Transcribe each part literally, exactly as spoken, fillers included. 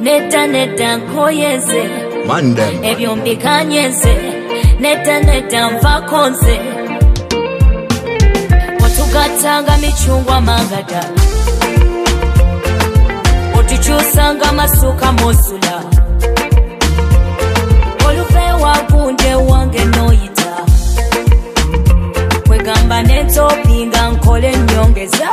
neta neta nkoyeze Mandem ebyo mbikanyeze neta neta mvakonze otugatanga michungwa mangada otuchusanga masuka mosula olufe wagunde wange noyita kwegamba nentopinga nkole nyongeza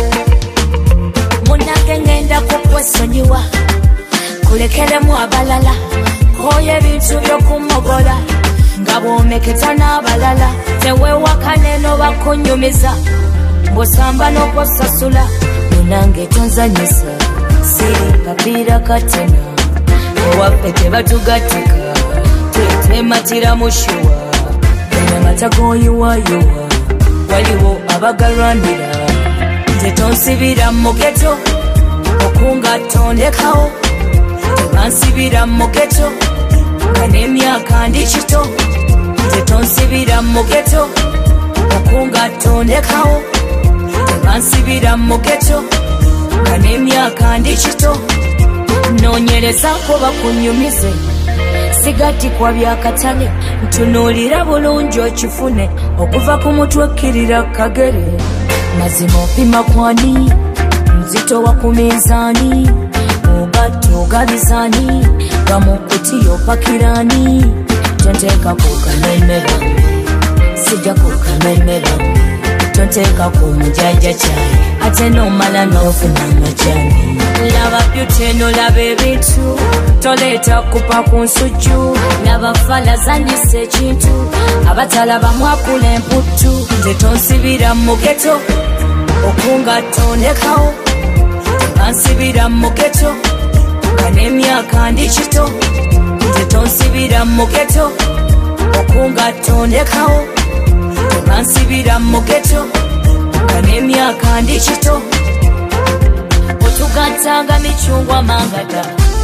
munange ngenda kukwesonyiwa kulekeremu abalala koye bintu byokumogola nga bwomeketa n'abalala tewewakane nobakunyumiza mbosamba n'okosasula munange tonzanyisa siri kapiira katena ewaffe tebatugatika twematira mushuwa enamata goyiwayowa waliwo abagalwanira tetonsibira mugeto okunga tondekawo tebansibira mugeto nga n'emyaka ndi kito tetonsibira mugeto okunga tondekawo tebansibira mugeto nga n'emyaka ndi kito nonyereza kuba kunyumize sigatikwa byakatale ntunuulira bulungi okifune okuva ku mutwe okkirira kagere mazima opima kwani nzito wa ku minzaani mugato gabizani gamukutiyo pakirani tonteeka kukamemera sijja kukamemera tonteeka ku mujaja cyane ate nomala n'ofuna amajani laba byuteno laba ebintu toleeta kupa ku nsujju laba fala zanyisa ekintu abatalaba mwakula emputtu tetonsibira mugeto okunga tondekawo tebansibira mugeto nga n'emyaka ndi kito tetonsibira mugeto okunga tondekawo tebansibira mugeto nga n'emyaka ndi kito otugatanga michungwa mangada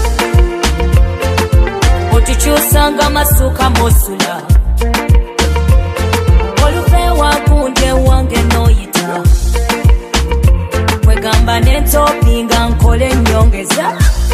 otukyusanga masuka mosula olufe wagunde wange noyita kwegamba nentopinga nkole nyongeza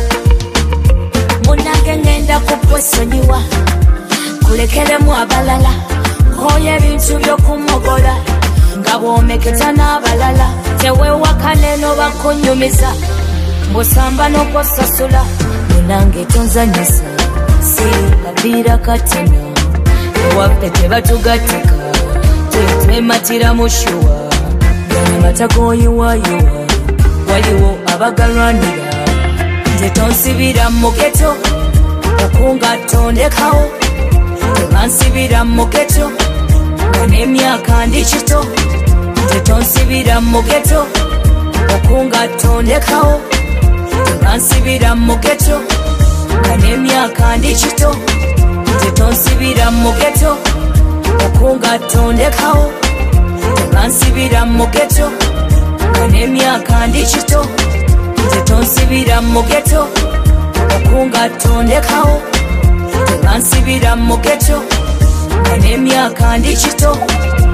munange ngenda kukwesonyiwa kulekeremu abalala koye bintu byokumogola nga bwomeketa n'abalala tewewakane nobakunyumiza mbosamba n'okosasula munange tonzanyisa siri kapiira katena ewaffe tebatugatika twematira mushuwa ganamata goyiwayowa waliwo abagalwanira tetonsibira mugeto okunga tondekawo tebansibira mugeto nga n'emyaka ndi kito tetonsibira mugeto okunga tondekawo tebansibira mugeto nga n'emyaka ndi kito tetonsibira mugeto okunga tondekawo tebansibira mugeto nga n'emyaka ndi kito tetonsibira mugeto okunga tondekawo tebansibira mugeto nga n'emyaka ndi kito